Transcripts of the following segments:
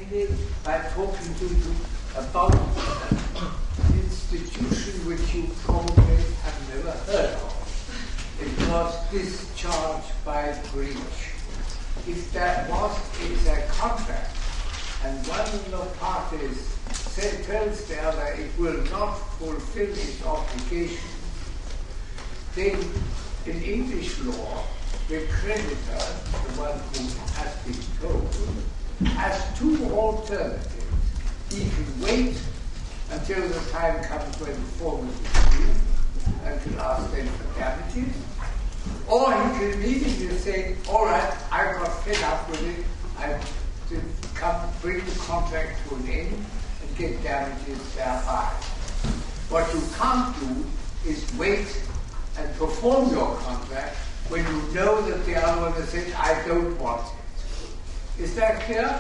mainly by talking to you about an institution which you probably have never heard of. It was discharged by breach. If there is a contract and one of the parties tells the other it will not fulfill its obligation, then in English law, the creditor, the one who has been told, has two alternatives. He can wait until the time comes when the performance is due and can ask them for damages, or he can immediately say, all right, I got fed up with it, I have to bring the contract to an end and get damages thereby. What you can't do is wait and perform your contract when you know that the other one has said, I don't want it. Is that clear?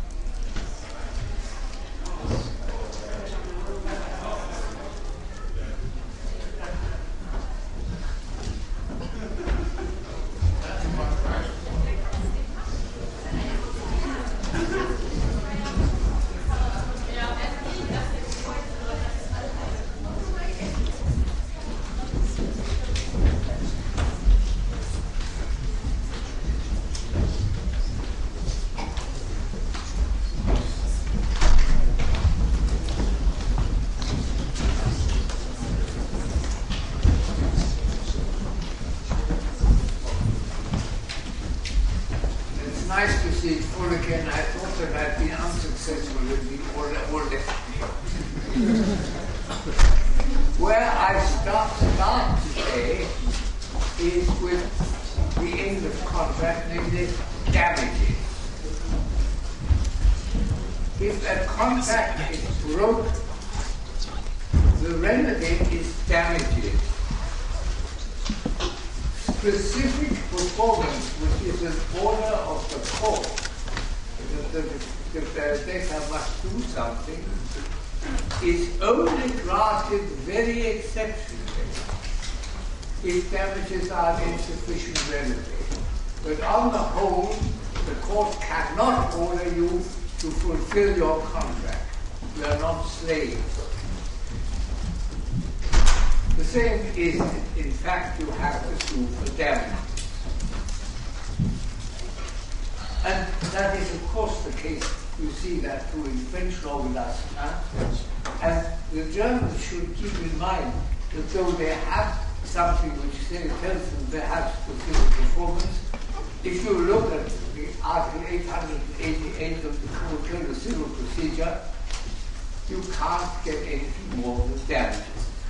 Nice to see it full again. I thought that I'd been unsuccessful with the all left. Where I start today is with the end of contract, namely damages. If a contract is broken, the remedy is damages. Specific performance, which is an order of the court, the debtor must do something, is only granted very exceptionally if damages are an insufficient remedy. But on the whole, the court cannot order you to fulfill your contract. You are not slaves. The same is, in fact, you have to sue for damages. And that is, of course, the case. You see that too in French law with us. And the Germans should keep in mind that though they have something which tells them they have specific performance, if you look at the Article 888 of the Code of Civil Procedure, you can't get anything more than damages.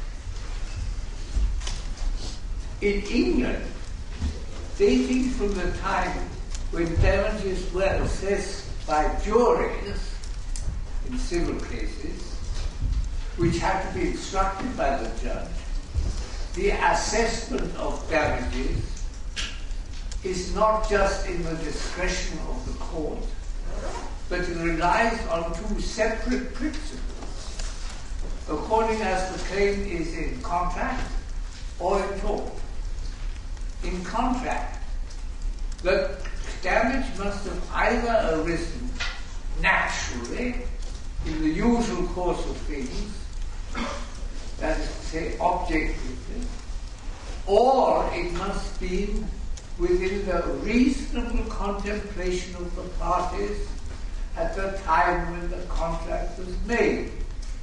In England, dating from the time when damages were assessed by juries in civil cases, which had to be instructed by the judge, the assessment of damages is not just in the discretion of the court, but it relies on two separate principles, according as the claim is in contract or in tort. In contract, the damage must have either arisen naturally in the usual course of things, that is to say, objectively, or it must be within the reasonable contemplation of the parties at the time when the contract was made.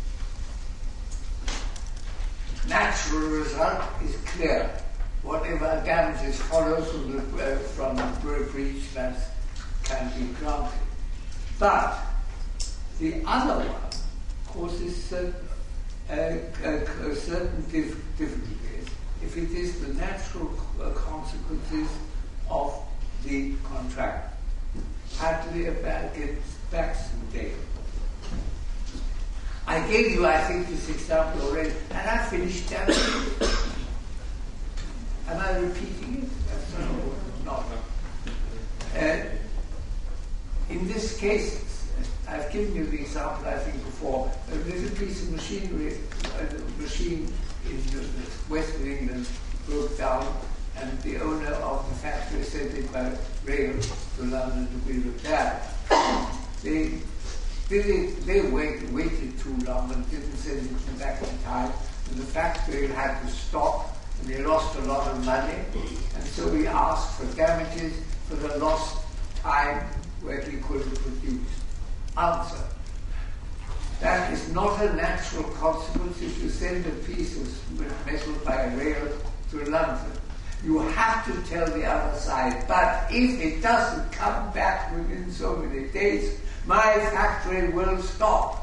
Natural result is clear. Whatever damages follows from the breach that can be granted. But the other one causes certain difficulties if it is the natural consequences of the contract. Partly against Baxendale. I gave you, I think, this example already, and I finished damages. Am I repeating it? Not. In this case, I've given you the example, I think, before. There's a piece of machinery, a machine in the west of England broke down, and the owner of the factory sent it by rail to London to be repaired. The they waited too long and didn't send it back in time, and the factory had to stop, and they lost a lot of money, and so he asked for damages for the lost time where he couldn't produce. Answer: that is not a natural consequence if you send a piece of metal by rail to London. You have to tell the other side, but if it doesn't come back within so many days, my factory will stop.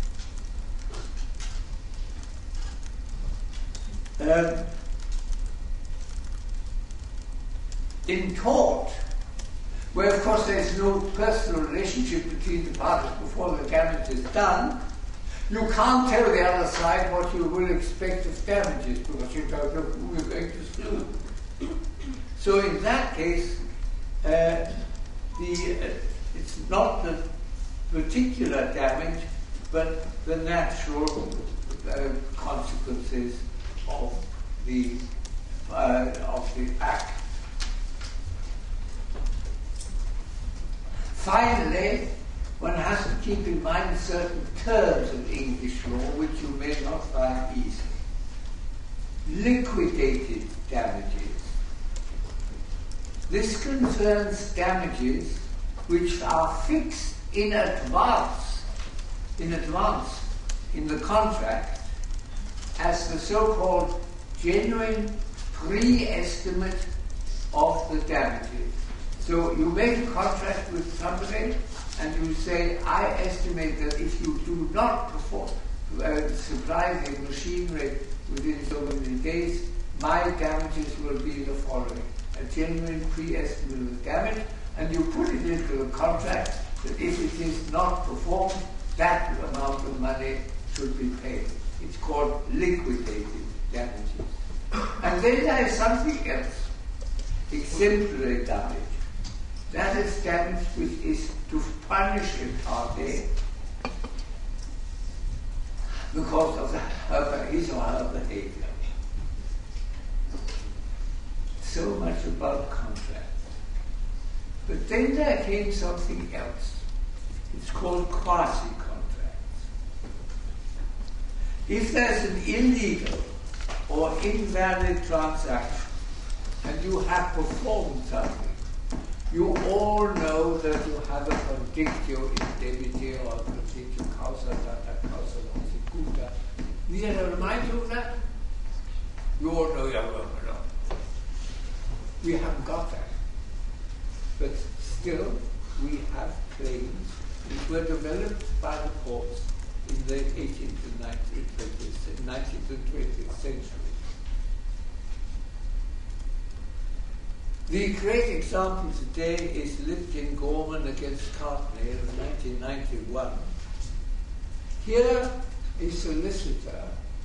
In tort, where of course there is no personal relationship between the parties before the damage is done, you can't tell the other side what you will expect of damages because you don't know who you're going to sue. So in that case, it's not the particular damage, but the natural consequences of the act. Finally, one has to keep in mind certain terms of English law which you may not find easy. Liquidated damages. This concerns damages which are fixed in advance in the contract as the so-called genuine pre-estimate of the damages. So you make a contract with somebody and you say, I estimate that if you do not supply the machinery within so many days, my damages will be the following. A genuine pre-estimate of the damage, and you put it into the contract that if it is not performed, that amount of money should be paid. It's called liquidated damages. And then there is something else, exemplary damage. That is damage which is to punish a party because of his or her behavior. So much about contracts. But then there came something else. It's called quasi-contracts. If there's an illegal or invalid transaction and you have performed something, you all know that you have a condictio indebitio or condictio causa data causa consecuta. Need I remind you of that? You all know your work. We haven't got that. But still, we have claims which were developed by the courts in the 18th and 19th and 20th century. The great example today is Lipkin Gorman against Cartney in 1991. Here, a solicitor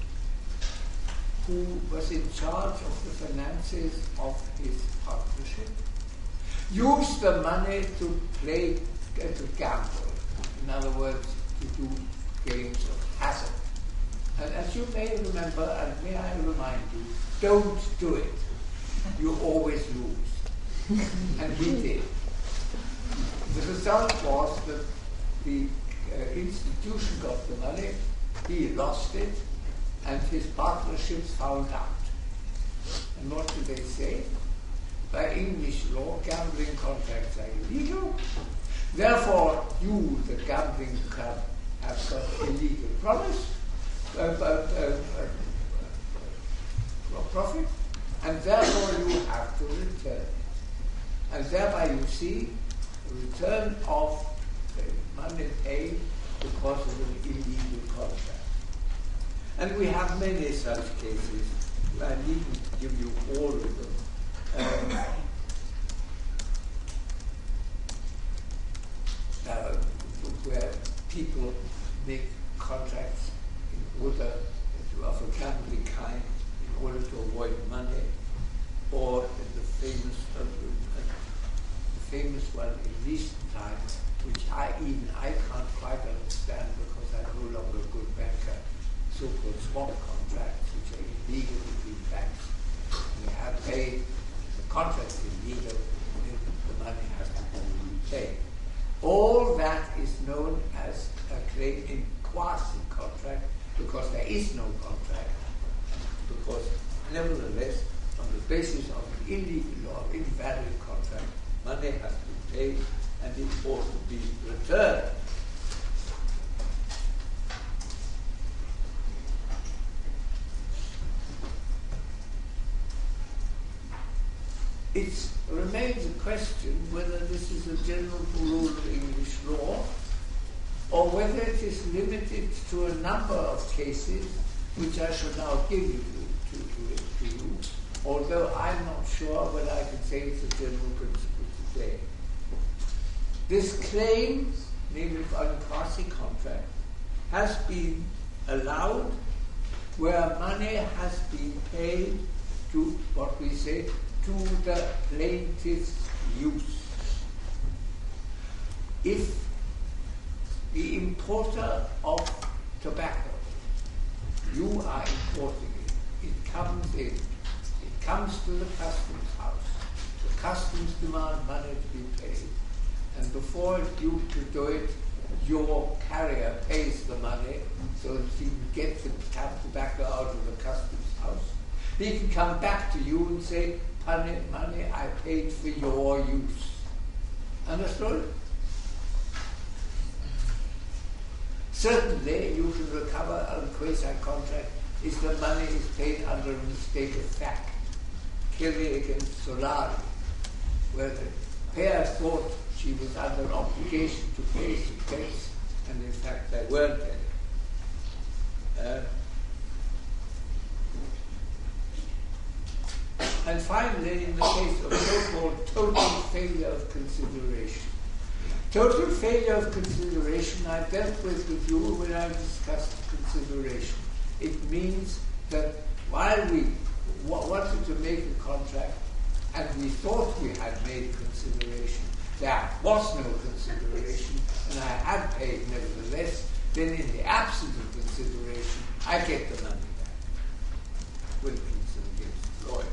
who was in charge of the finances of his partnership used the money to gamble. In other words, to do games of hazard. And as you may remember, and may I remind you, don't do it. You always lose. And he did. The result was that the institution got the money, he lost it, and his partnerships found out. And what do they say? By English law, gambling contracts are illegal. Therefore, you, the gambling club, have got illegal promise, profit, and therefore you have to return it. And thereby you see the return of the money paid because of an illegal contract. And we have many such cases. I needn't give you all of them. Where people make contracts in order of a gambling kind in order to avoid money, or the famous one in recent times, which I can't quite understand because I'm no longer a good banker, so-called swap contracts, which are illegal between banks. They have paid, the contract is illegal, the money has to be repaid. All that is known as claim in quasi-contract, because there is no contract, because nevertheless, on the basis of an illegal or invalid contract, money has to be paid and it ought to be returned. It remains a question whether this is a general rule of English law or whether it is limited to a number of cases, which I shall now give you to you, although I'm not sure whether I can say it's a general principle today. This claim, namely on quasi-contract, has been allowed where money has been paid to what we say to the plaintiff's use. If the importer of tobacco, you are importing it, it comes in, it comes to the customs house, the customs demand money to be paid, and before you to do it, your carrier pays the money so that he can get the tobacco out of the customs house. He can come back to you and say, money I paid for your use. Understood? Certainly you can recover on quasi-contract if the money is paid under a mistake of fact. Kelly against Solari, where the pair thought she was under obligation to pay some debts, and in fact they weren't any. And finally, in the case of so-called total failure of consideration. Total failure of consideration I dealt with you when I discussed consideration. It means that while we wanted to make a contract and we thought we had made consideration, there was no consideration and I had paid nevertheless, then in the absence of consideration, I get the money back. Wilkinson against Lloyd.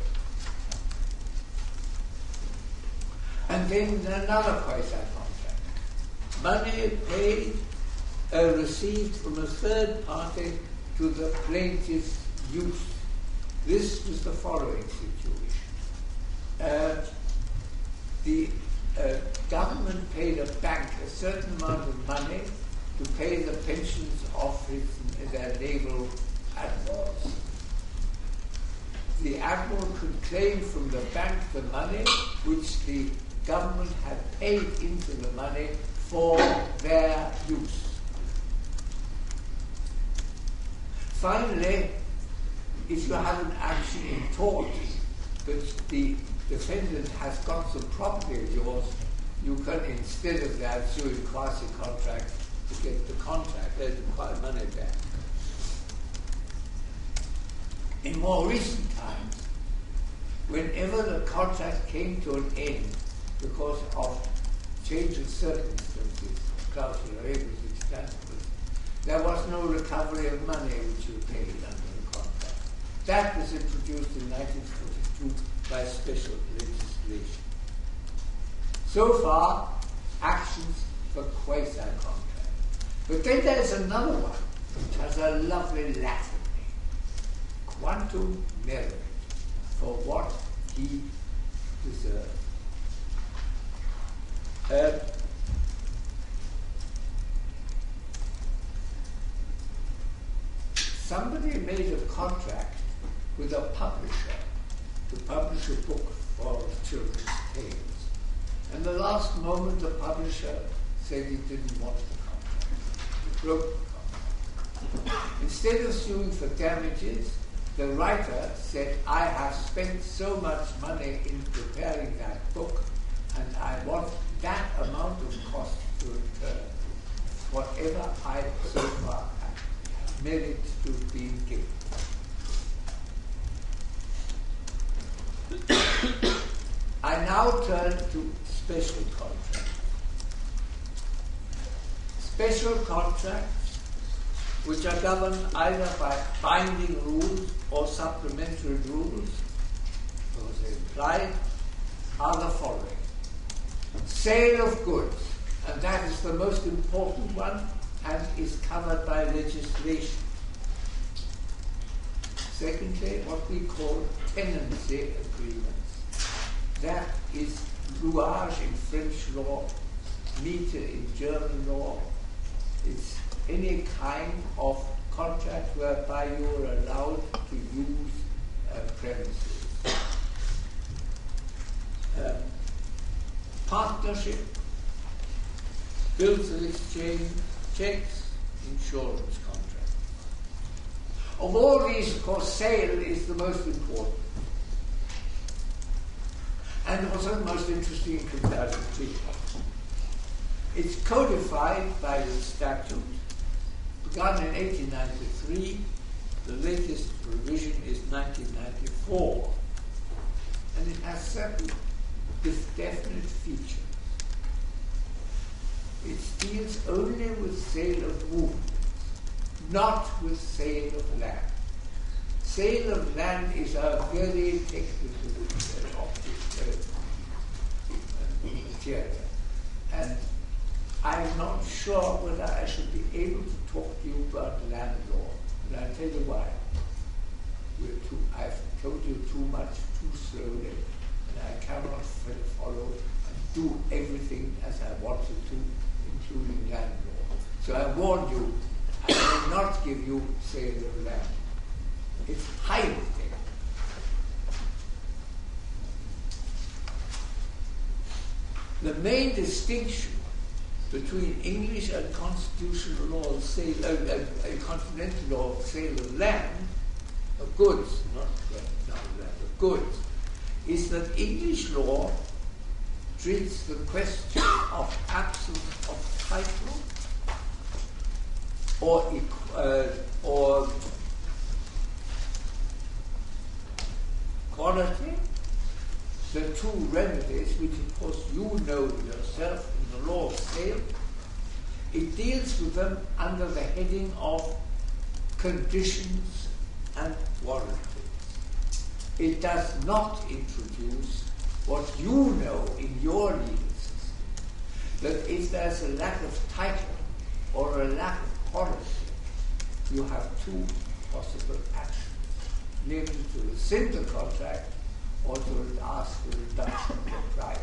And then another quasi-contract. Money paid, received from a third party to the plaintiff's use. This was the following situation. The government paid a bank a certain amount of money to pay the pensions of their naval admirals. The admiral could claim from the bank the money which the government had paid into the money for their use. Finally, if you have an action in tort that the defendant has got some property of yours, you can, instead of that, sue in quasi-contract to get the contract, they require money back. In more recent times, whenever the contract came to an end because of change of circumstances, Clausul Rebus example, there was no recovery of money which you paid under the contract. That was introduced in 1942 by special legislation. So far, actions for quasi-contract. But then there's another one which has a lovely Latin name, quantum merit, for what he deserved. Somebody made a contract with a publisher to publish a book for children's tales. And the last moment the publisher said he didn't want the contract. He broke the contract. Instead of suing for damages, the writer said, I have spent so much money in preparing that book and I want that amount of cost to return. Whatever I so far have merit to be given. I now turn to special contracts. Special contracts, which are governed either by binding rules or supplementary rules, those are implied, are the following. Sale of goods, and that is the most important one, and is covered by legislation. Secondly, what we call tenancy agreements. That is louage in French law, miete in German law. It's any kind of contract whereby you are allowed to use premises. Partnership, bills of exchange, checks, insurance contracts. Of all these, of course, sale is the most important. And also the most interesting in comparative treaty. It's codified by the statute, begun in 1893. The latest revision is 1994. And it has certain definite features. It deals only with sale of movements, not with sale of land. Sale of land is a very technical material. And I'm not sure whether I should be able to talk to you about land law. And I'll tell you why. I've told you too much, too slowly, and I cannot follow and do everything as I wanted to, including land law. So I warn you, I will not give you sale of land. It's highly technical. The main distinction between English and constitutional law, continental law, sale of land, of goods, not land, of goods, is that English law treats the question of absence of title or quality, the two remedies, which of course you know yourself in the law of sale. It deals with them under the heading of conditions and warranties. It does not introduce what you know in your legal system, that if there's a lack of title or a lack of quality, you have two possible actions, namely to rescind the contract or to ask for reduction of the price.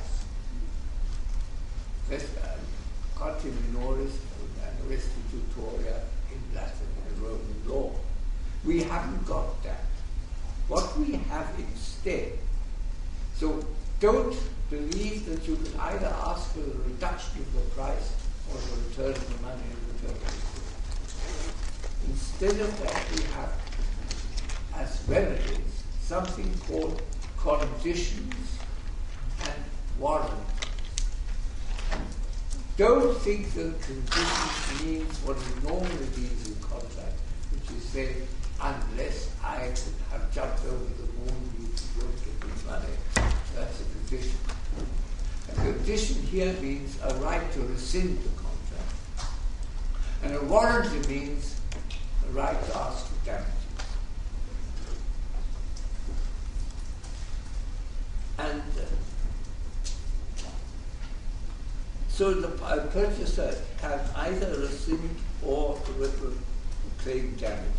Contim minoris and restitutoria in Latin and Roman law. We haven't got that. What we have instead, so don't believe that you can either ask for the reduction of the price or the return of the money and return of the goods. Instead of that, we have as remedies something called conditions and warranties. Don't think that conditions means what it normally means in contract, which is say, unless I could have jumped over the moon, you won't give me money. That's a condition. A condition here means a right to rescind the contract. And a warranty means a right to ask for damages. And so the purchaser can either rescind or claim damages.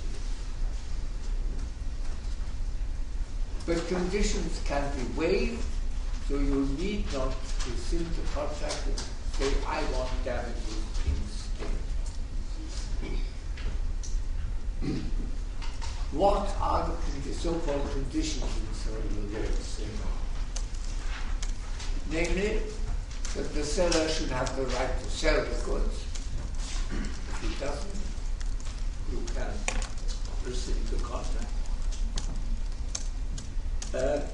But conditions can be waived, so you need not rescind the contract and say, I want damages instead. What are the so-called conditions in the law? Namely, that the seller should have the right to sell the goods. If he doesn't, you can rescind the contract. That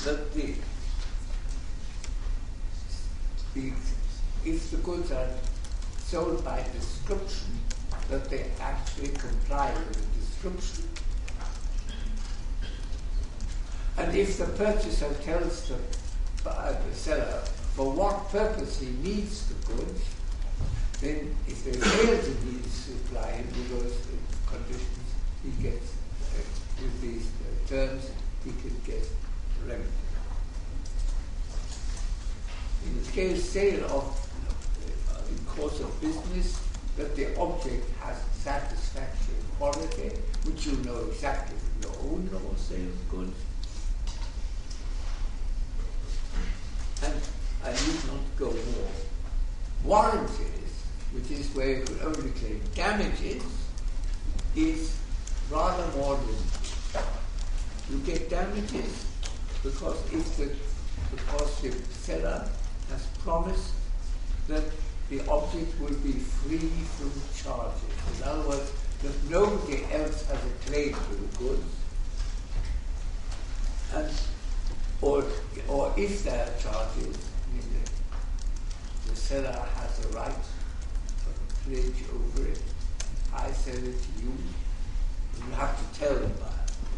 if the goods are sold by description, that they actually comply with the description. And if the purchaser tells the seller for what purpose he needs the goods, then if they fail to supply him with those conditions, he gets, with these terms, he could get remedy. In the case sale of, in course of business, that the object has satisfactory quality, which you know exactly from your own law sales goods. And I need not go more. Warranties, which is where you could only claim damages, is rather more limited. You get damages because the seller has promised that the object will be free from charges. In other words, that nobody else has a claim to the goods, and or if there are charges, the seller has a right of a pledge over it. I sell it to you. You have to tell the buyer.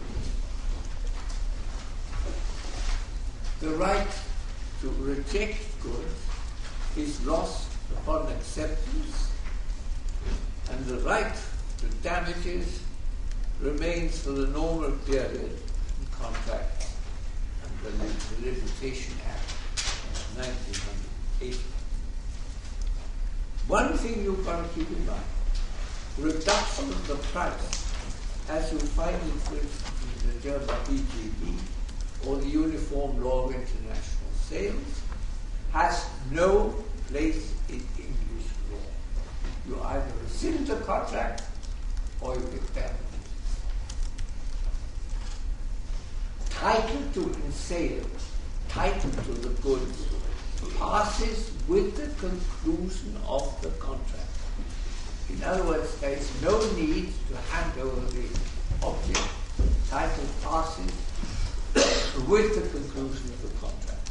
The right to reject goods is lost upon acceptance, and the right to damages remains for the normal period in contract under the Limitation Act of 1980. One thing you've got to keep in mind, reduction of the price, as you find it, for instance, in the German BGB or the Uniform Law of International Sales, has no place in English law. You either rescind the contract or you get damages. Title to sale, title to the goods, passes with the conclusion of the contract. In other words, there is no need to hand over the object. Title passes with the conclusion of the contract.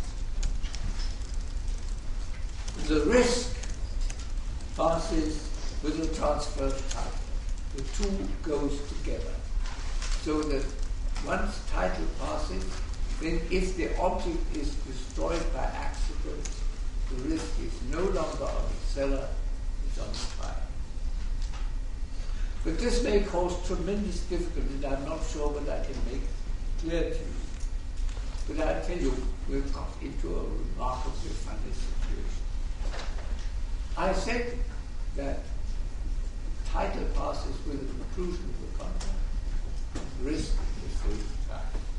The risk passes with the transfer of title. The two goes together. So that once title passes, then if the object is destroyed by accident, the risk is no longer on the seller, it's on the buyer. But this may cause tremendous difficulty, and I'm not sure what I can make clear to you. But I tell you, we've got into a remarkably funny situation. I said that title passes with the conclusion of the contract, risk is the same time.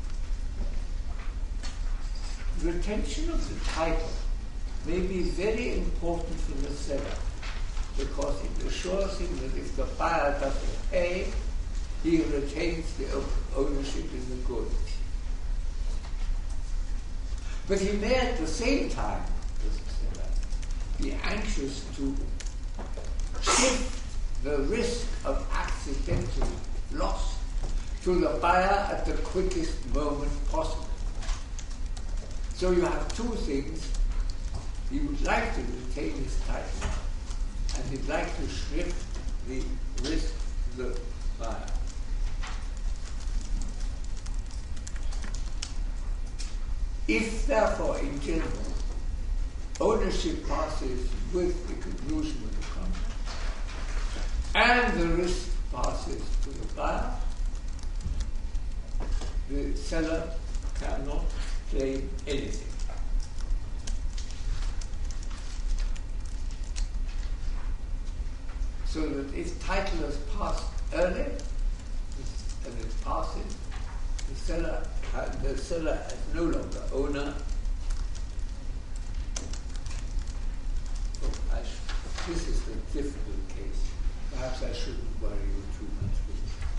Retention of the title may be very important for the seller, because it assures him that if the buyer doesn't pay, he retains the ownership in the goods. But he may at the same time, the seller, be anxious to shift the risk of accidental loss to the buyer at the quickest moment possible. So you have two things. He would like to retain his title, and he'd like to shift the risk to the buyer. If, therefore, in general, ownership passes with the conclusion of the contract, and the risk passes to the buyer, the seller cannot claim anything. So that if title has passed early, and it passes, the seller is no longer owner. This is the difficult case. Perhaps I shouldn't worry you too much with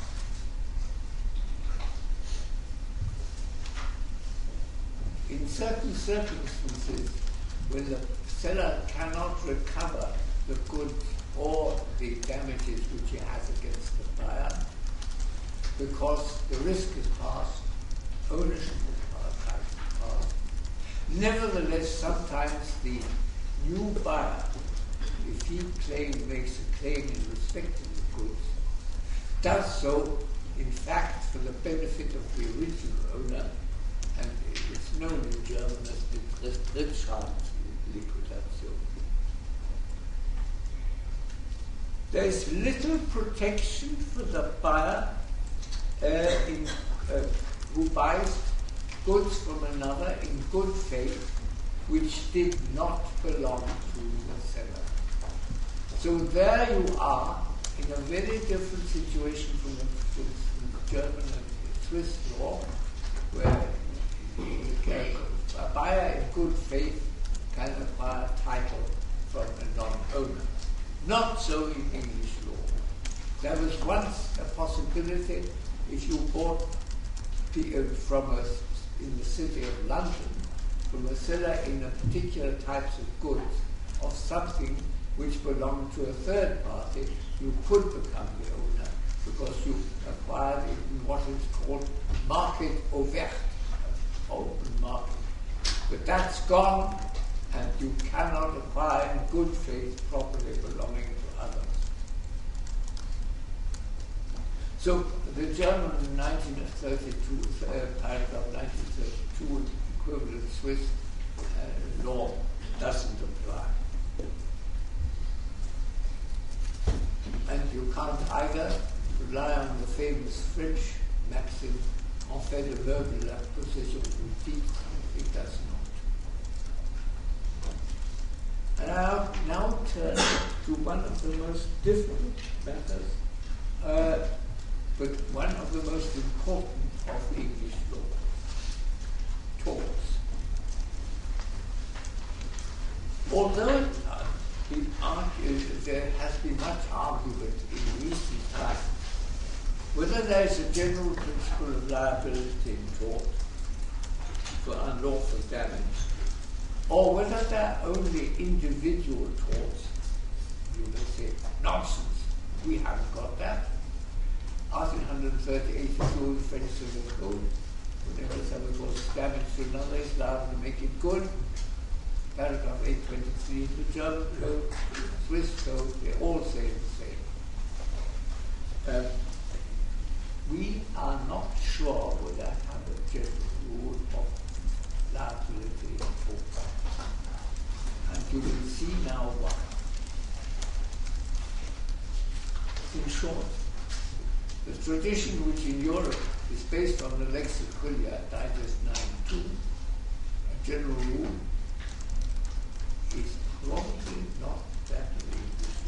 it. In certain circumstances, when the seller cannot recover the goods or the damages which he has against the buyer, because the risk is passed, ownership is passed. Nevertheless, sometimes the new buyer, if he makes a claim in respect to the goods, does so, in fact, for the benefit of the original owner, and it's known in German as the Drittschadensliquidation. There is little protection for the buyer who buys goods from another in good faith, which did not belong to the seller. So there you are in a very different situation from the German and Swiss law, where a buyer in good faith can acquire title from a non-owner. Not so in English law. There was once a possibility if you bought in the city of London from a seller in a particular types of goods of something which belonged to a third party, you could become the owner because you acquired it in what is called market ouvert, open market. But that's gone, and you cannot acquire in good faith property belonging to others. So the German 1932, paragraph 1932, equivalent Swiss law doesn't apply. And you can't either rely on the famous French maxim, en fait de meuble la possession du titre. It does not. And I'll now turn to one of the most difficult matters, but one of the most important of English law, torts. Although there has been much argument in recent times whether there is a general principle of liability in tort for unlawful damage, or whether there are only individual torts. You may say, nonsense, we haven't got that. Article 138 of the French Civil Code, whenever someone causes damage to another, is liable to make it good. Paragraph 823 of the German Code, Swiss Code, they all say the same. We are not sure whether I have a general rule of liability in tort. And you will see now why. In short, the tradition which in Europe is based on the Lex Aquilia, Digest 9.2, a general rule, is probably not that in English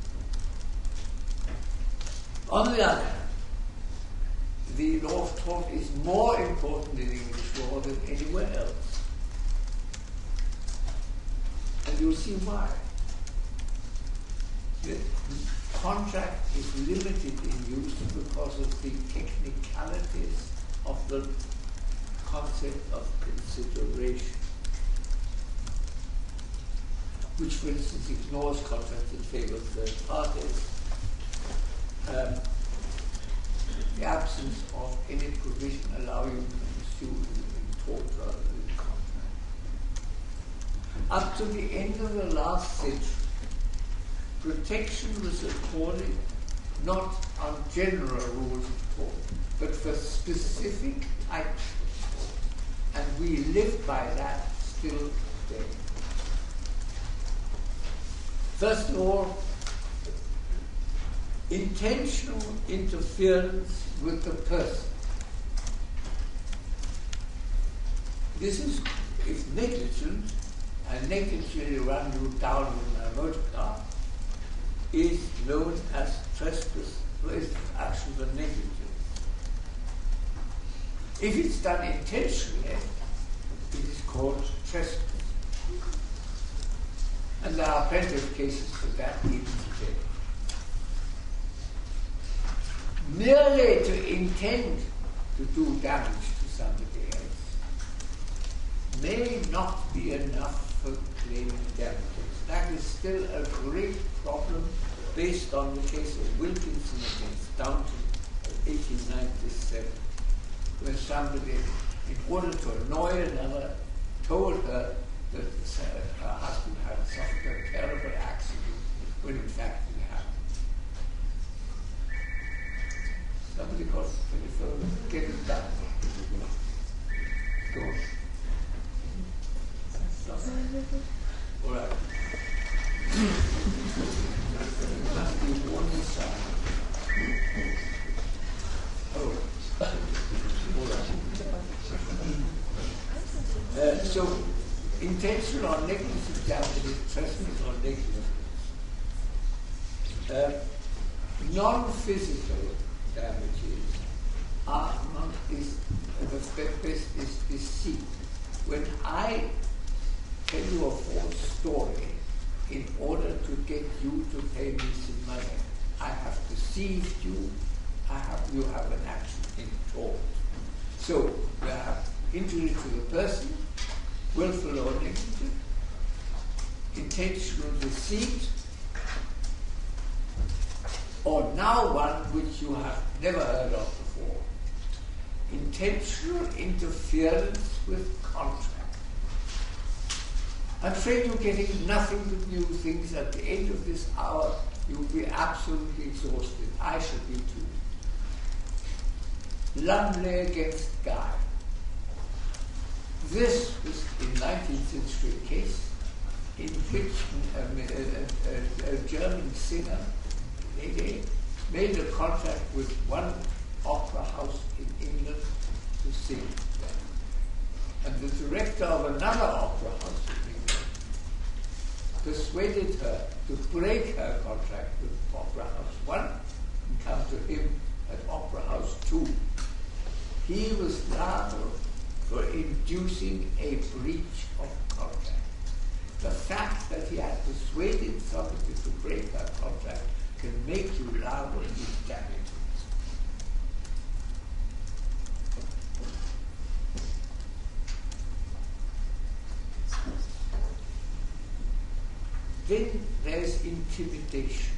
law. On the other hand, the law of tort is more important in English law than anywhere else. And you'll see why. The contract is limited in use because of the technicalities of the concept of consideration, which, for instance, ignores contracts in favor of third parties, the absence of any provision allowing you to pursue in tort rather than contract. Up to the end of the last century, protection was accorded not on general rules of tort, but for specific types of tort. And we live by that still today. First of all, intentional interference with the person. This is, if negligent, and negligently run you down in a motor car, is known as trespass, so it's actually the negligence. If it's done intentionally, it is called trespass. And there are plenty of cases for that even today. Merely to intend to do damage to somebody else may not be enough for claiming damages. That is still a great problem based on the case of Wilkinson against Downton of 1897, where somebody, in order to annoy another, told her that her husband had suffered a terrible accident when in fact it happened. Somebody got the telephone, get it done. Go on. All right. Must be one side. Oh. All right. So, intentional or negligent damage is trespass or negligence. non-physical damages are not the best is deceit. When I tell you a false story in order to get you to pay me some money, I have deceived you. You have an action in tort. So you have injury to the person, willful or negligent, intentional deceit, or now one which you have never heard of before, intentional interference with contract. I'm afraid you're getting nothing but new things. At the end of this hour, you'll be absolutely exhausted. I shall be too. Lumley against Guy. This was a 19th century case in which a German singer made a contract with one opera house in England to sing there. And the director of another opera house in England persuaded her to break her contract with Opera House 1 and come to him at Opera House 2. He was liable for inducing a breach of contract. The fact that he had persuaded somebody to break her contract can make you liable in damages. Then there's intimidation.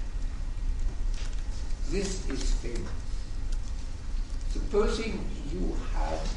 This is famous. Supposing you have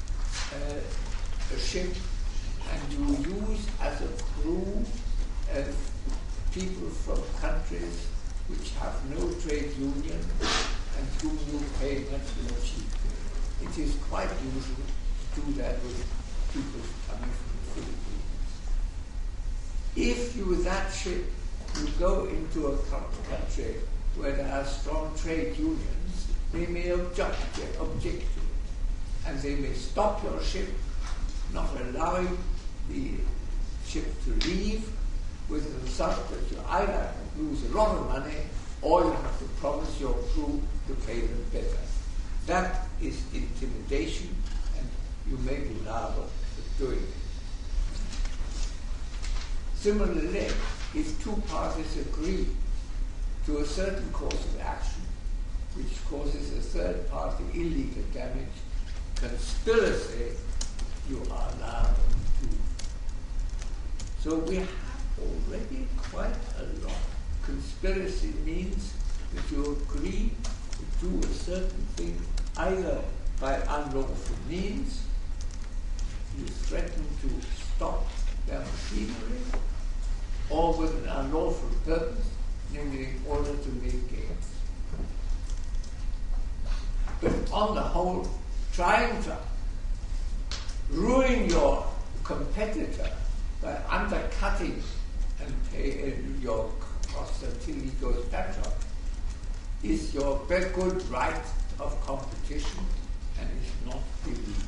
a ship and you use as a crew people from countries which have no trade union and whom you pay much more cheaply. It is quite usual to do that with people coming from the Philippines. If you, with that ship, you go into a country where there are strong trade unions, they may object to it, and they may stop your ship, not allowing the ship to leave, with the result that you either lose a lot of money or you have to promise your crew to pay them better. That is intimidation, and you may be liable for doing it. Similarly, if two parties agree to a certain course of action, which causes a third party illegal damage, conspiracy, you are liable to. So we have already quite a lot. Conspiracy means that you agree to do a certain thing either by unlawful means, you threaten to stop their machinery, or with an unlawful purpose, namely in order to make gains. But on the whole, trying to ruin your competitor by undercutting and pay your costs until he goes bankrupt is your very good right of competition and is not illegal.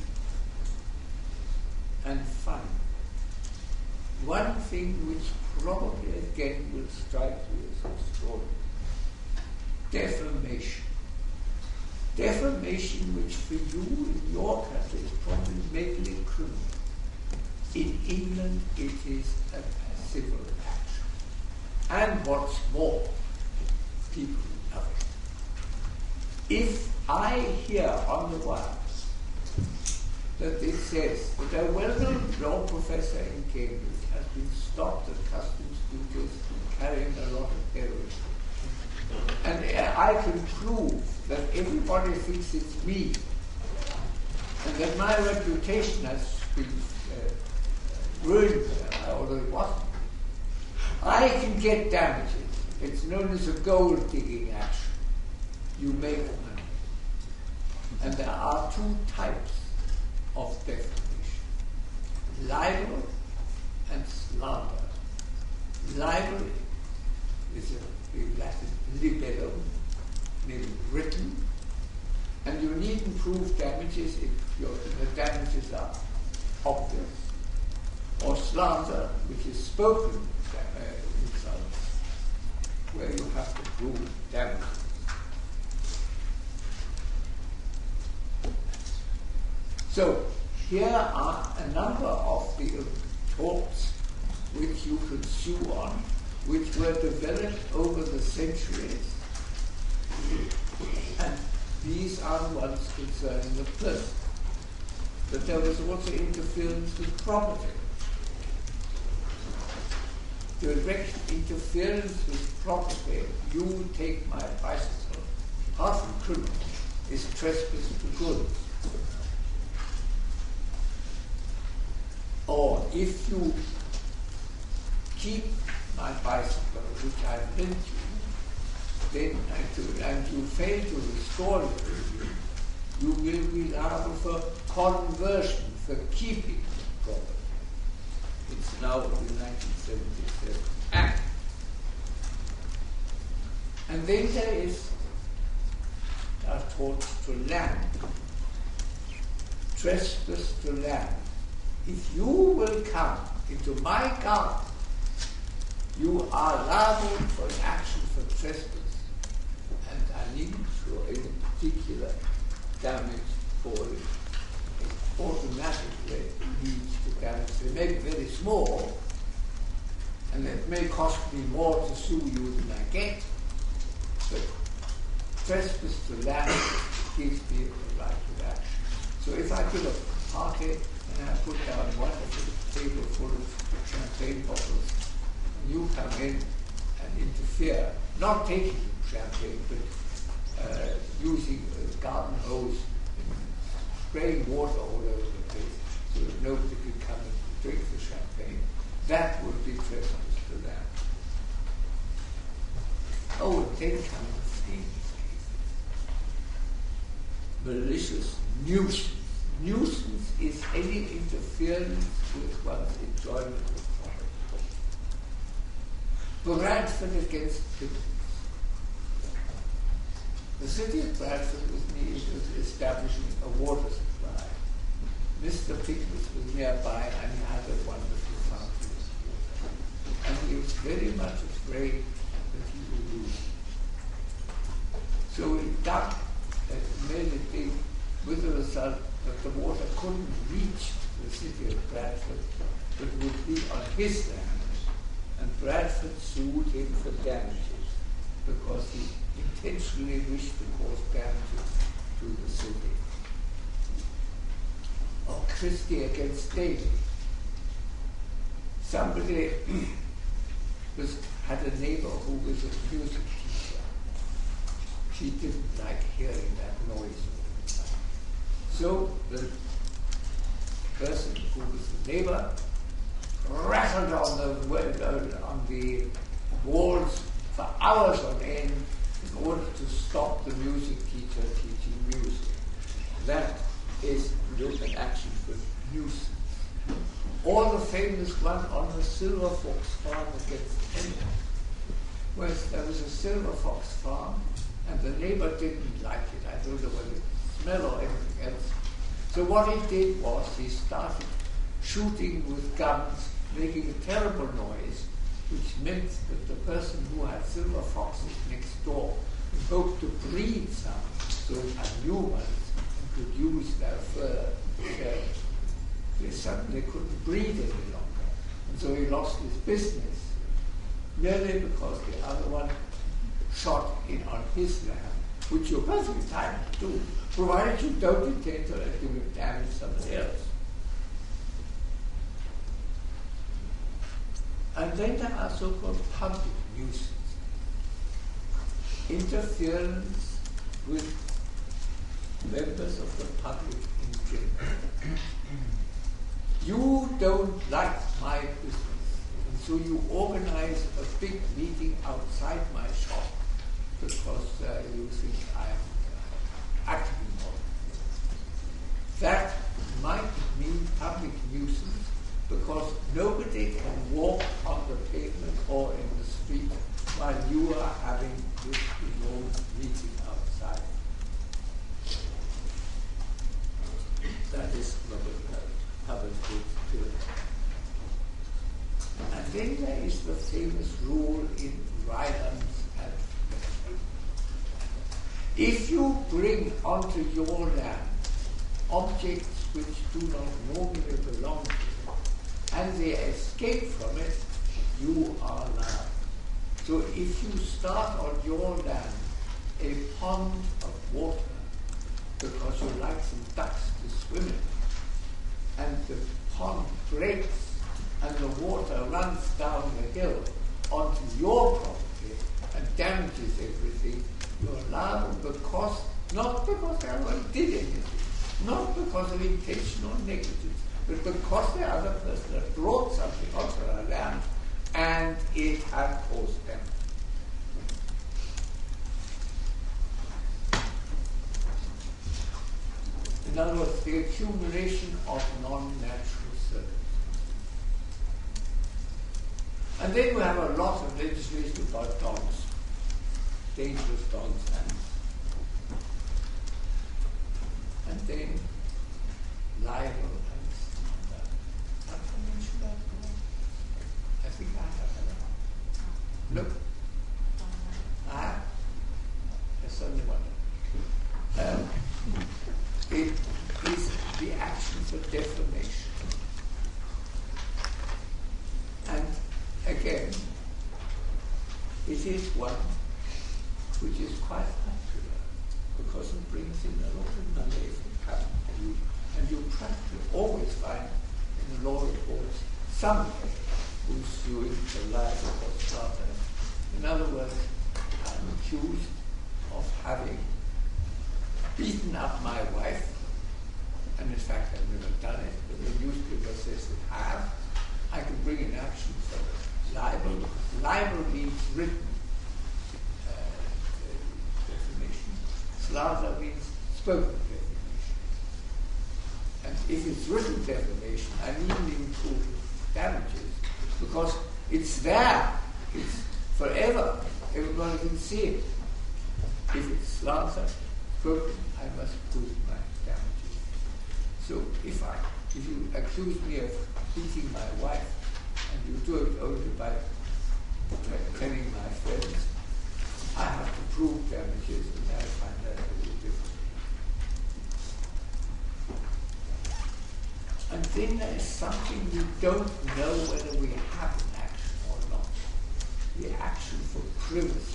And finally, one thing which probably again will strike you as extraordinary: defamation. Defamation which for you in your country is probably mainly criminal. In England it is a civil action. And what's more, people love it. If I hear on the wire that it says that a well-known law professor in Cambridge has been stopped at customs duties carrying a lot of heroin, and I can prove that everybody thinks it's me, and that my reputation has been ruined, although it wasn't, I can get damages. It's known as a gold digging action. You make money. And there are two types of defamation: libel and slander. Libel is in Latin libellum, meaning written, and you needn't prove damages if the damages are obvious. Or slander, which is spoken insults. where you have to prove damages. So here are a number of the torts which you could sue on, which were developed over the centuries. And these are the ones concerning the person. But there was also interference with property. Direct interference with property, you take my bicycle, apart from criminal, is trespass to goods. Or if you keep my bicycle, which I lent you, then and you fail to restore it, you will be liable for conversion, for keeping the property. It's now the 1977 Act. And then there is a tort to land, trespass to land. If you will come into my garden, you are liable for an action for trespass, and I needn't show any particular damage for it. It automatically leads to damage. They may be very small, and it may cost me more to sue you than I get, but trespass to land gives me a right of action. So if I give a party and I put down one table full of champagne bottles, and you come in and interfere, not taking champagne, but using a garden hose and spraying water all over the place so that nobody could come and drink the champagne, that would be trespass to land. Oh, then come the famous cases. Malicious nuisance. Nuisance is any interference with one's enjoyment of property. Bradford against Pickles. The city of Bradford was establishing a water supply. Mr. Pickles was nearby and he had a wonderful fountain of water. And he was very much afraid that he would lose it. So he dug and made it big, with the result that the water couldn't reach the city of Bradford, but would be on his land. And Bradford sued him for damages because he intentionally wished to cause damages to the city. Or Christie against Daly. Somebody had a neighbor who was a music teacher. She didn't like hearing that noise. So the person who was the neighbor rattled on the walls for hours on end in order to stop the music teacher teaching music. That is an action for nuisance. Or the famous one on the Silver Fox farm against Henry, where there was a Silver Fox farm and the neighbor didn't like it. I don't know whether it smell or anything else. So what he did was he started shooting with guns, making a terrible noise, which meant that the person who had silver foxes next door hoped to breed some so they had new ones and could use their fur. They suddenly couldn't breed any longer. And so he lost his business, merely because the other one shot in on his land, which you're perfectly entitled to do, provided you don't intend to let him damage somebody else. And then there are so-called public nuisance. Interference with members of the public in general. You don't like my business, and so you organize a big meeting outside my shop because you think I am acting on it. That might mean public nuisance because nobody can walk on the pavement or in the street while you are having this enormous meeting outside. That is public goods. And then there is the famous rule in Rylands If you bring onto your land objects which do not normally belong to you, and they escape from it, you are liable. So if you start on your land a pond of water because you like some ducks to swim in, and the pond breaks and the water runs down the hill onto your property and damages everything, you're liable because, not because anyone did anything, not because of intentional negligence, but because the other person had brought something onto our land and it had caused damage. In other words, the accumulation of non-natural circumstances. And then we have a lot of legislation about dogs, dangerous dogs, and then libel and slander. Have I mentioned that before? I think I have. Look. I have. There's only one. It is the action for defamation. And again, it is one which is quite popular because it brings in a lot of money from capital, and you practically always find in the law reports somebody who's suing for libel or slander. In other words, I'm accused of having beaten up my wife, and in fact I've never done it, but the newspaper says that I have. I can bring an action for libel. Libel means written defamation. Slander means spoken defamation. And if it's written defamation, I need to prove damages because it's there. It's forever. Everybody can see it. If it's slander, spoken, I must prove my damages. So if you accuse me of beating my wife, and you do it only by telling my friends, I have to prove damages, and I find that a little difficult. And then there is something we don't know whether we have an action or not. The action for privacy.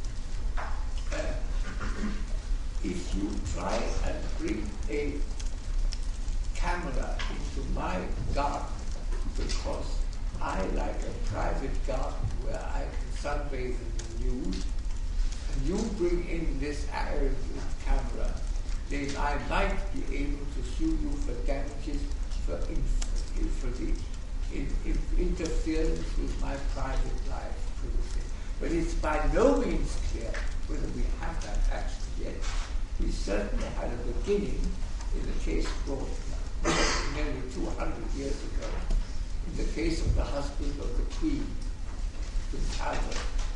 If you try and bring a camera into my garden because I like a private garden where I can sunbathe in the nude, and you bring in this camera, then I might be able to sue you for damages for the interference with my private life privacy. But it's by no means clear whether we have that action yet. We certainly had a beginning in the case brought nearly 200 years ago, in the case of the husband of the Queen, Prince Albert,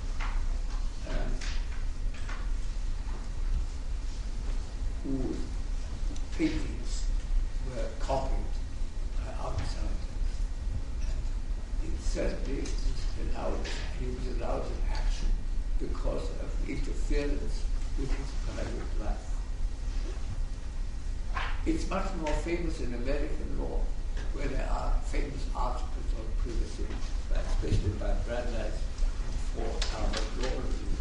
whose paintings were copied by outsiders. And it certainly he was allowed an action because of interference with his private life. It's much more famous in American law, where there are famous articles on privacy, especially by Brandeis for Harvard Law Review.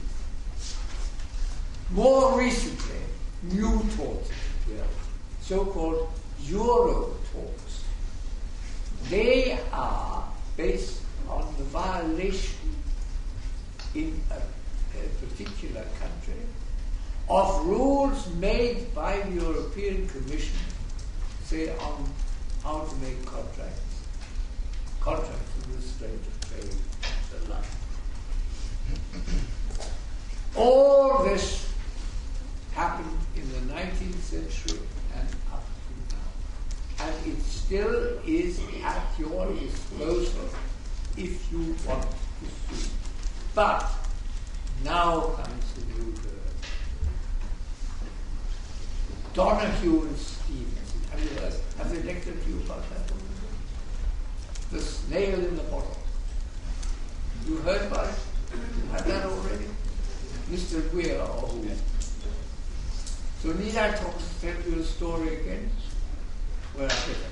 More recently, new torts appeared, so-called Euro torts. They are based on the violation in a particular country of rules made by the European Commission, say on how to make contracts with restraint of trade, and the like. All this happened in the 19th century and up to now. And it still is at your disposal if you want to sue. But now comes the new bird. Donahue and Stevenson. Have they lectured to you about that? The snail in the bottle. You heard about it? You had that already? Mr. Weir, or who? So need I tell you a story again? Well, I better.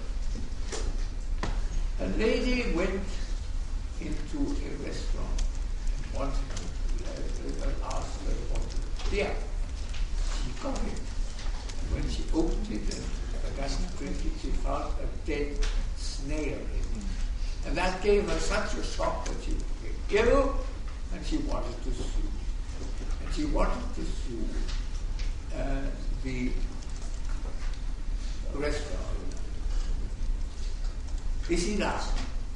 A lady went into a restaurant and wanted to ask her what beer. She got it. And when she opened it and began to drink it, she found a dead snail in it. And that gave her such a shock that she became ill and she wanted to sue. And she wanted to sue the restaurant. This is us.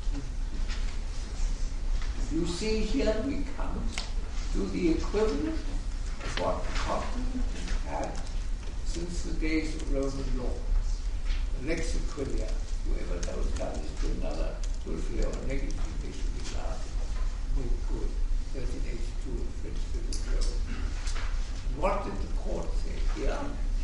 You see here we come to the equivalent of what the continent has had since the days of Roman law. The Lex Aquilia, whoever knows done this to another will feel a negative they should be laughed. Very good. 1382 in French Civil Code. What did the court say here?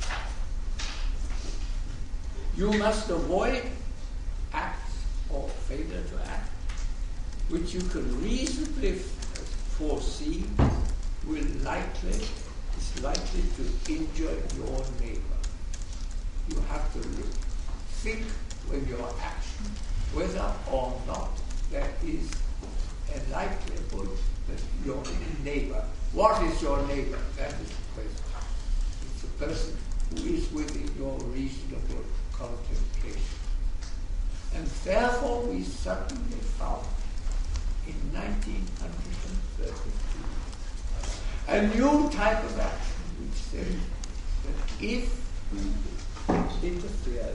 You must avoid acts or failure to act which you can reasonably foresee is likely to injure your neighbor. You have to think with your action whether or not there is a likelihood that your neighbor, what is your neighbor? That is the question. It's a person who is within your reasonable contemplation. And therefore we suddenly found in 1932 a new type of action which said that if we interfered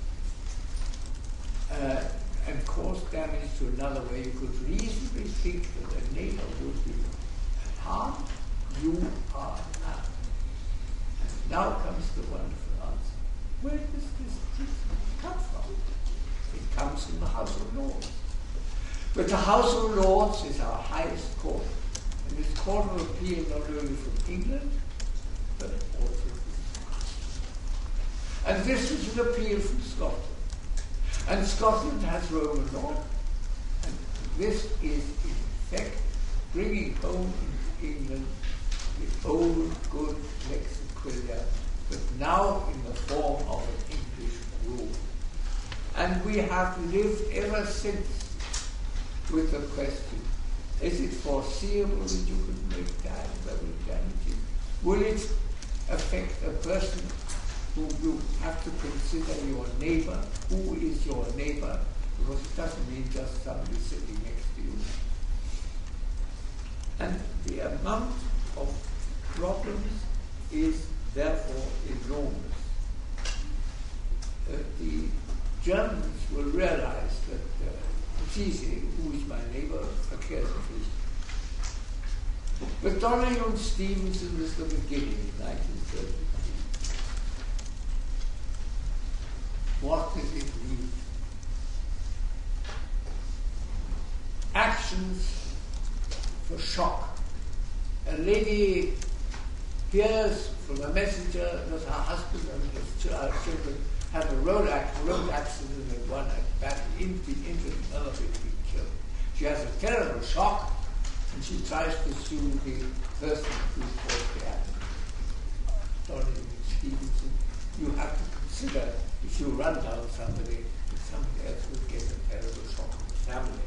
and caused damage to another way, you could reasonably think that a neighbor would be harmed, you are harmed. And now comes the wonderful answer. Where does this treatment come from? It comes from the House of Lords. But the House of Lords is our highest court, and it's court of appeal not only from England, but also from France. And this is an appeal from Scotland. And Scotland has Roman law, and this is in effect bringing home into England the old good Lex Aquilia, but now in the form of an English rule. And we have lived ever since with the question, is it foreseeable that you could make damage? Will it affect a person who you have to consider your neighbor? Who is your neighbor? Because it doesn't mean just somebody sitting next to you. And the amount of problems is therefore enormous. The Germans will realize that it's easy, who is my neighbor, occasionally. But Donahue and Stevenson was the beginning in 1933. What does it mean? Actions for shock. A lady hears from a messenger that her husband and his children had a road accident and one had badly injured, another big killed. She has a terrible shock and she tries to sue the person who caused the accident. Donahue Stevenson, you have to consider if you run down somebody, that somebody else would get a terrible shock in the family.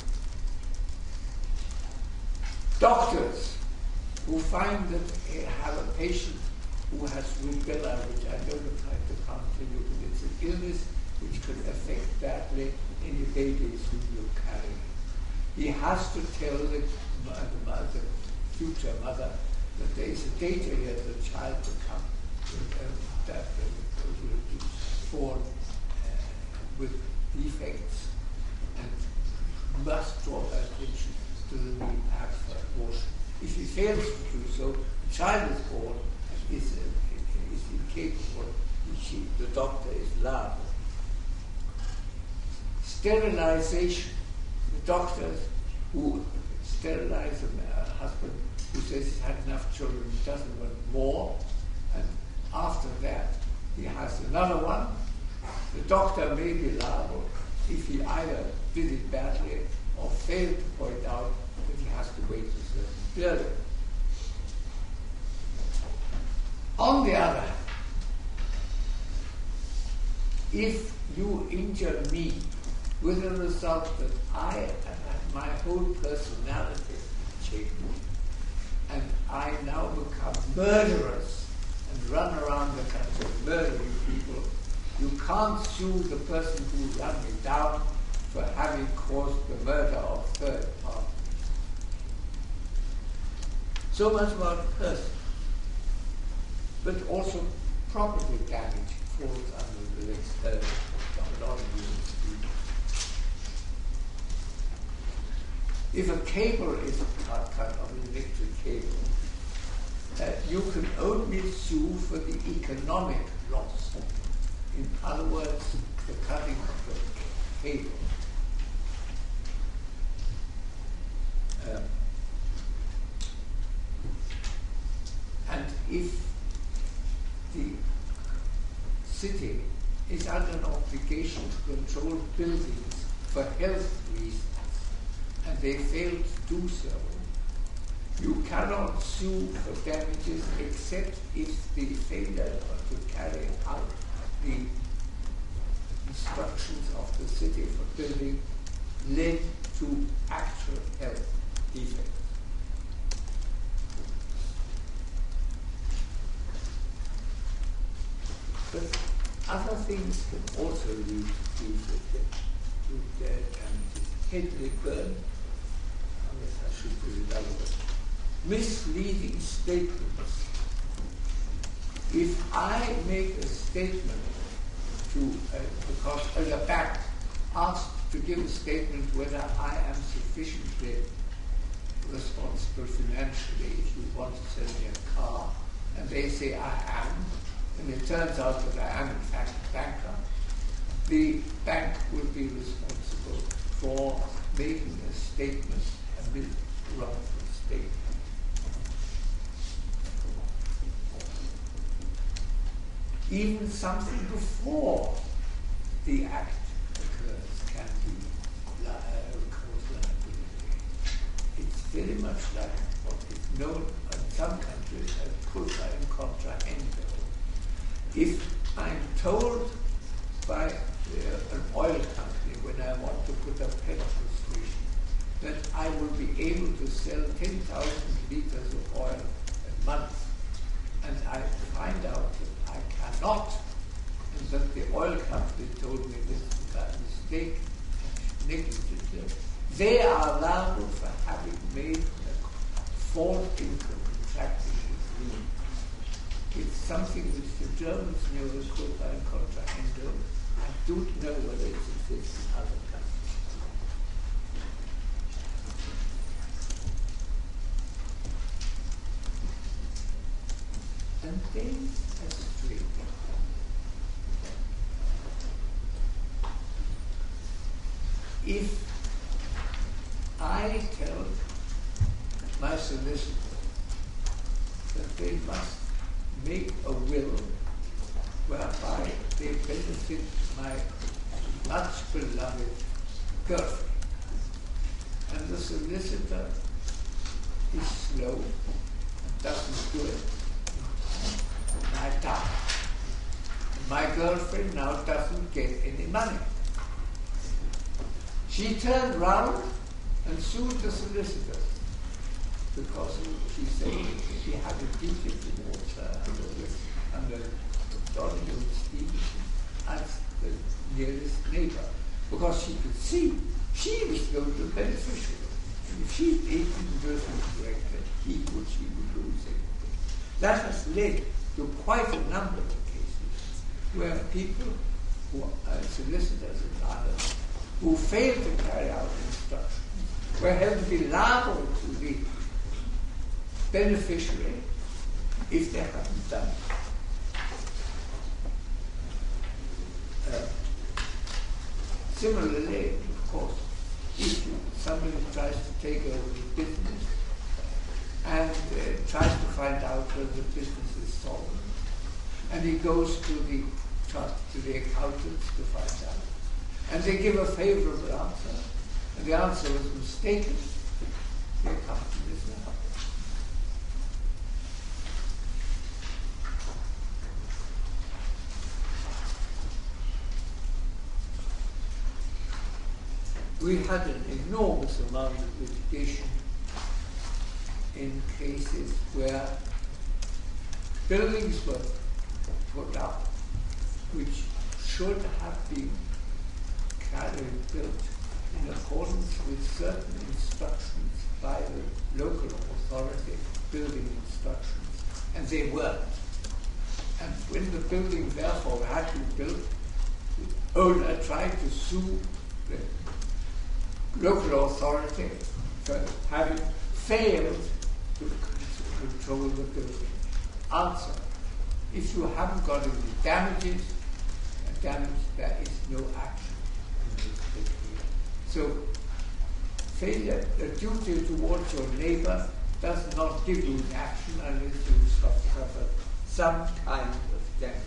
Doctors who find that they have a patient who has rubella, which I don't like to come to you, but it's an illness which could affect badly any babies whom you carry. He has to tell the future mother that there is a danger here that the child will come that will be born with defects and must draw her attention to the need perhaps for abortion. If he fails to do so, the child is born and is incapable. The doctor is liable. Sterilization. The doctors who sterilize a husband who says he's had enough children, he doesn't want more, and after that he has another one. The doctor may be liable if he either did it badly or failed to point out that he has to wait a certain period. On the other hand, injure me, with the result that I and my whole personality change, and I now become murderous and run around the country murdering people, you can't sue the person who ran me down for having caused the murder of third parties. So much about a person. But also property damage falls under the next If a cable is cut of an electric cable, you can only sue for the economic loss. In other words, the cutting of the cable. And if the city is under an obligation to control buildings for health reasons, and they fail to do so, you cannot sue for damages except if the failure to carry out the instructions of the city for building led to actual health defects. But other things can also lead to damages. Hedley Byrne, unless I should put it otherwise, misleading statements. If I make a statement to, because a bank asked to give a statement whether I am sufficiently responsible financially if you want to sell me a car, and they say I am, and it turns out that I am in fact bankrupt, the bank will be responsible for making a statement, a wrongful statement. Even something before the act occurs can be cause liability. It's very much like what is known in some countries as culpa in contrahendo. If I'm told by an oil company when I want to put a petrol station that I will be able to sell 10,000 liters of oil a month, and I find out that I cannot, and that the oil company told me this is by mistake, negligently, they are liable for having made a fault in contracting agreement. It's something which the Germans know as culpa in contrahendo. I don't know whether it exists in other countries. And then a straight. If I tell my solicitor that they must make a will whereby they benefit my much beloved girlfriend, and the solicitor is slow and doesn't do it, and I die. And my girlfriend now doesn't get any money. She turned round and sued the solicitor because she said she had a duty towards her under Donald Stevenson as the nearest neighbor, because she could see she was going to be beneficial. And if she didn't do things correctly, she would lose everything. That has led to quite a number of cases where people who are solicitors and others who failed to carry out instructions were held to be liable to the beneficiary if they hadn't done it. Similarly, of course, if somebody tries to take over the business and tries to find out whether the business is solvent, and he goes to the accountants to find out, and they give a favorable answer, and the answer was mistaken, the accountant is now. we had an enormous amount of litigation in cases where buildings were put up which should have been built in accordance with certain instructions by the local authority, building instructions, and they weren't. And when the building therefore had to be built, the owner tried to sue the local authority for having failed to control the building. Answer: if you haven't got any damages, there is no action. So, failure, the duty towards your neighbor does not give you action unless you suffer some kind of damage.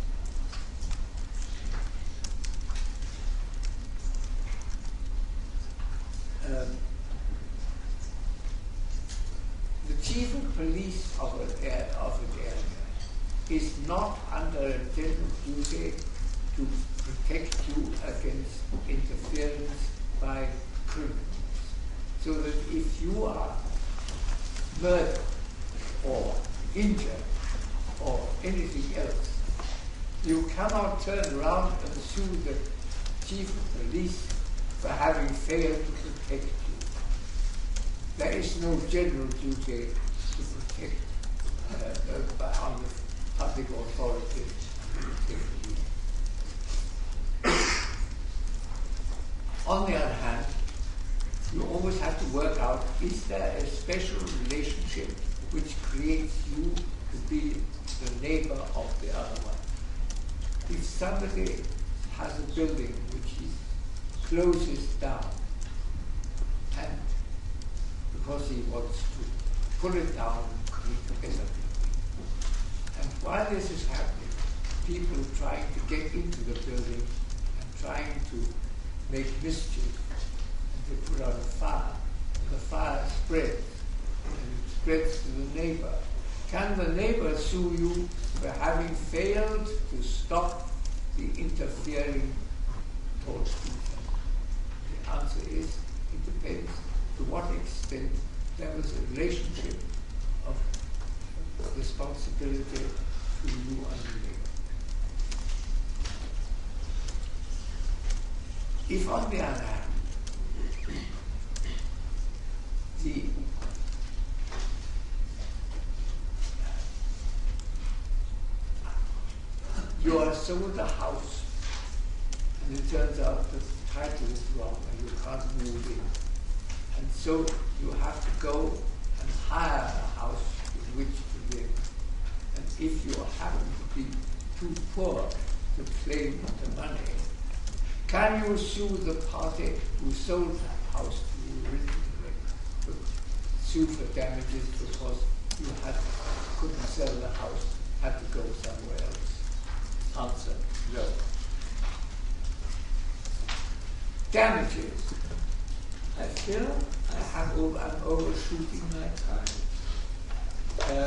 The chief of police of an area is not under a general duty to protect you against interference by criminals. So that if you are murdered or injured or anything else, you cannot turn around and sue the chief of police for having failed to protect you. There is no general duty to protect on the public authority to protect you. On the other hand, you always have to work out, is there a special relationship which creates you to be the neighbor of the other one? If somebody has a building which he closes down, and because he wants to pull it down and create a better building, and while this is happening, people are trying to get into the building and trying to make mischief, and they put out a fire, and the fire spreads, and it spreads to the neighbor. Can the neighbor sue you for having failed to stop the interfering towards people? The answer is, it depends to what extent there was a relationship of responsibility to you and the neighbor. If, on the other hand, you are sold a house and it turns out the title is wrong and you can't move in, and so you have to go and hire a house in which to live, and if you happen to be too poor to claim the money, can you sue the party who sold the house to you originally, sue for damages because you couldn't sell the house, had to go somewhere else? Answer: no. Damages. I feel I'm overshooting my time.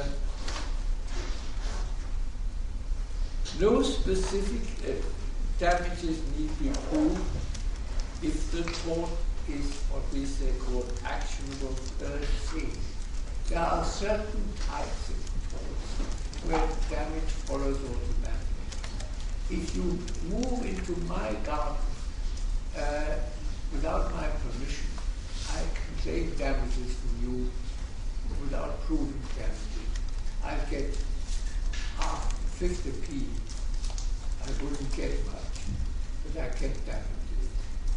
No specific damages need be proved if the tort is what we say called actionable per se. There are certain types of torts where damage follows automatically. If you move into my garden without my permission, I can claim damages from you without proving damages. I get 50p. I wouldn't get much, but I get damages.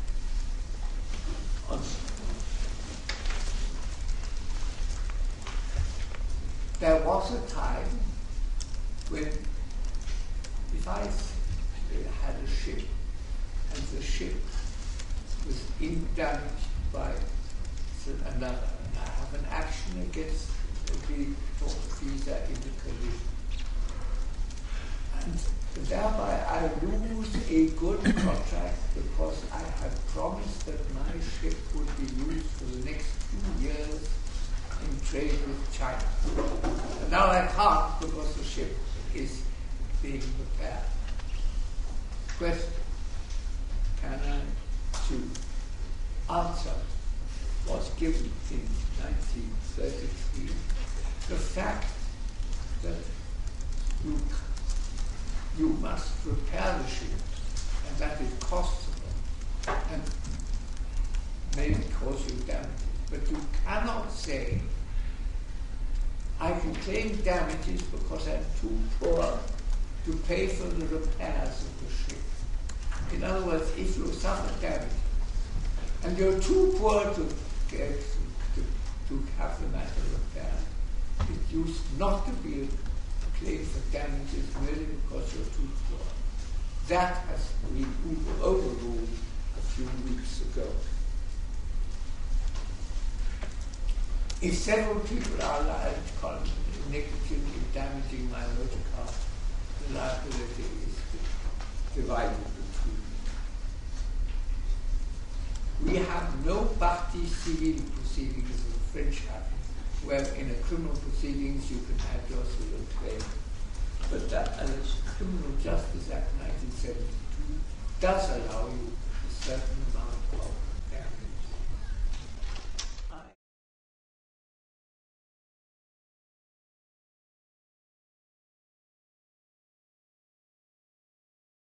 There was a time when, if I had a ship and the ship was damaged by another, and I have an action against the tortfeasor in the collision, and thereby I lose a good contract because I had promised that my ship would be used for the next 2 years in trade with China. And now I can't because the ship is being repaired. Question: can I sue? answer was given in 1933. The fact that you must repair the ship and that it costs them and maybe cause you damages. But you cannot say, I can claim damages because I'm too poor to pay for the repairs of the ship. In other words, if you suffer damage and you're too poor to have the matter repaired, it used not to be a claim for damages merely because you're too poor. That has been overruled a few weeks ago. If several people are liable negatively damaging my motor car, the liability is divided between them. We have no partie civile proceedings as the French have, where in a criminal proceedings you can add your civil claim. But the Criminal Justice Act 1972 does allow you a certain